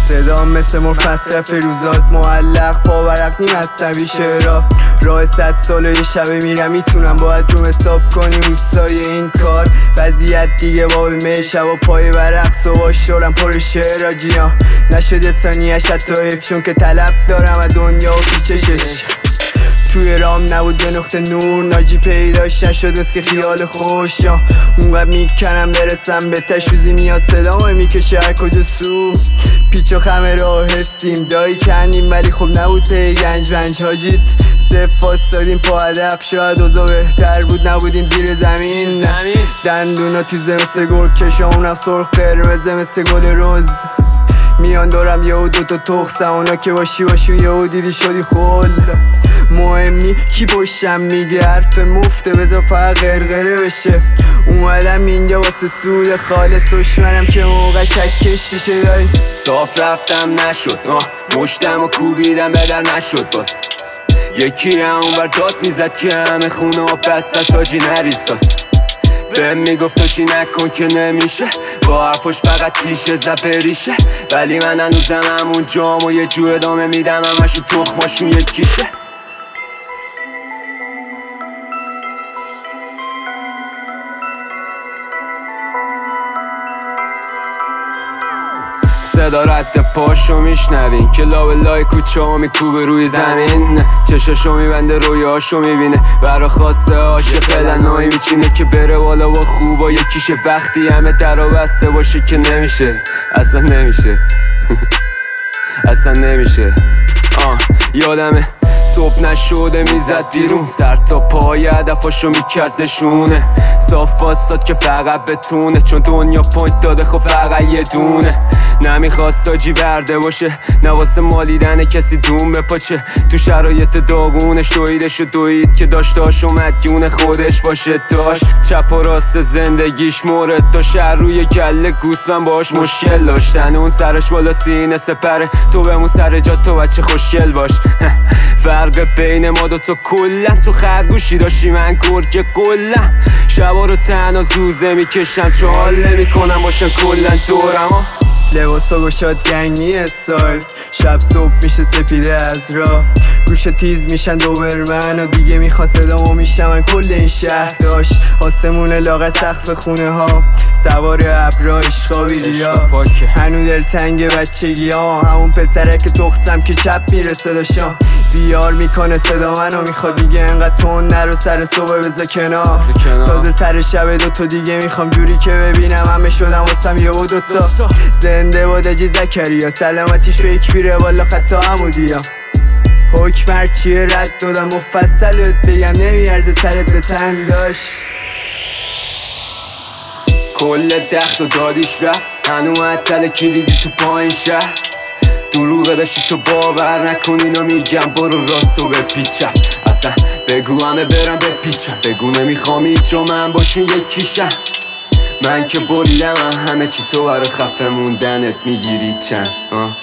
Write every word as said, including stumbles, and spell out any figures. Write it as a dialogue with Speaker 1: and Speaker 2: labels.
Speaker 1: صدا مثل مرفصل فیروزات معلق پا ورق نیم هستم بیشه را راه صد ساله یه شبه میرم میتونم باید روم حساب کنیم اوستای این کار وضعیت دیگه باب می شب و پای ورق صبح شورم پر شعر آجینا نشده ثانیه‌اش حتی حیفشون که طلب دارم از دنیا و پیچشش توی رام نبود یه نقطه نور ناجی پیداش نشد بس که خیال خوش اونقدر میکنم برسم به تشوزی میاد صدامو میکشه هر کجا سو پیچ و خمه را حفظیم دایی کندیم ولی خب نبود پی گنج رنج حاجیت صف فاستادیم پا هدف شاید اوضاع بهتر بود نبودیم زیر زمین دندونا تیزه مثل گرگ چشامونم سرخ قرمزه مثل گل روز میان دارم یهو دوتا تخصم اونا که باشی باشون یهو دیدی شدی خل مهم نی کی پشتم میگه حرف مفته بذار فقط غرغره بشه اومدم اینجا واسه سود خالص دشمنم که موقع شکش دیشه دایی
Speaker 2: صاف رفتم نشد آه مشتم و کوبیدم بدر نشد باز یکی هم اونور داد میزد که همه خونه ها بست از حاجی نریساس بهم میگفت تو چی نکن که نمیشه با حرفش فقط تیشه زپریشه ولی من هنوزم همون جام و یه جو ادامه میدم همشو تخماشون یکیشه صدا رد پاشو میشنوین که لابلای کوچه ها میکوبه روی زمین چشاشو میبنده رویاشو میبینه برا خواسته هاشه پلنایی میچینه که بره بالا و خوبا یکیشه وقتی همه در و بسته باشه که نمیشه اصلا نمیشه اصلا نمیشه آه یادمه صبح نشده میزد بیرون سر تا پای هدفاشو میکرد نشونه صاف واساد که فقط بتونه چون دنیا پوینت داده خب فقط یه دونه نمیخواست آجی برده باشه نواسه مالیدن کسی دوم بپاچه تو شرایط داغونش دویدش و دوید که داشتاش اومد جون خودش باشه داشت چپ و راست زندگیش مورد داشت روی گله گوسفند باش مشکل داشتن اون سرش بالا سینه سپره تو بمون سر جا تو بچه خوشگل باش فرق بین ما دوتا کلن تو خرگوشی داشتی من گرگ قلم شبا رو تنها زوزه میکشم چو حال نمیکنم باشن کلن دورم
Speaker 1: لباسا گشاد گنگی استایل شب صبح میشه سپیده از راه گوش تیز میشن دوبرمن و دیگه میخواد صدامو میشنون کل این شهر داشت آسمون لاغر سقف خونه ها سوار ابرا عشقابیدی ها هنو دلتنگ بچگی ها همون پسره که تختم که چپ میرسه داشتم بیار میکنه صدا منو میخواد میگه انقدر تون نرو سر صبح بذار کنار تازه سر شب دوتا دیگه میخوام جوری که ببینم همه شدم واسم یه و دوتا زنده بود اجی زکریا سلامتیش به یک پیره والا خطا عمودیا حکم هرچیه رد دادم مفصلت بگم نمیارزه سرت به تنگ داشت
Speaker 2: کل دخت و دادیش رفت هنو معطل کلیدی تو پایین شهر دروغه داشتی تو باور نکنی اینا میگم برو راستو بپیچم اصلا بگو همه برم بپیچم بگو نمیخوام هیچ جا من باشین یکیشم من که بریدم همه چی تو برای خفه موندنت میگیری چند